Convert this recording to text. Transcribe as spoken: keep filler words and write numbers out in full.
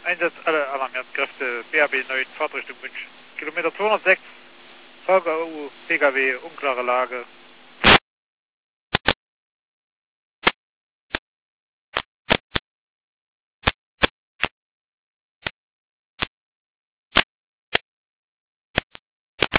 Einsatz alle Alarmierungskräfte, B A B neun, Fahrtrichtung München. Kilometer zweihundertsechs, V K U, P K W, unklare Lage.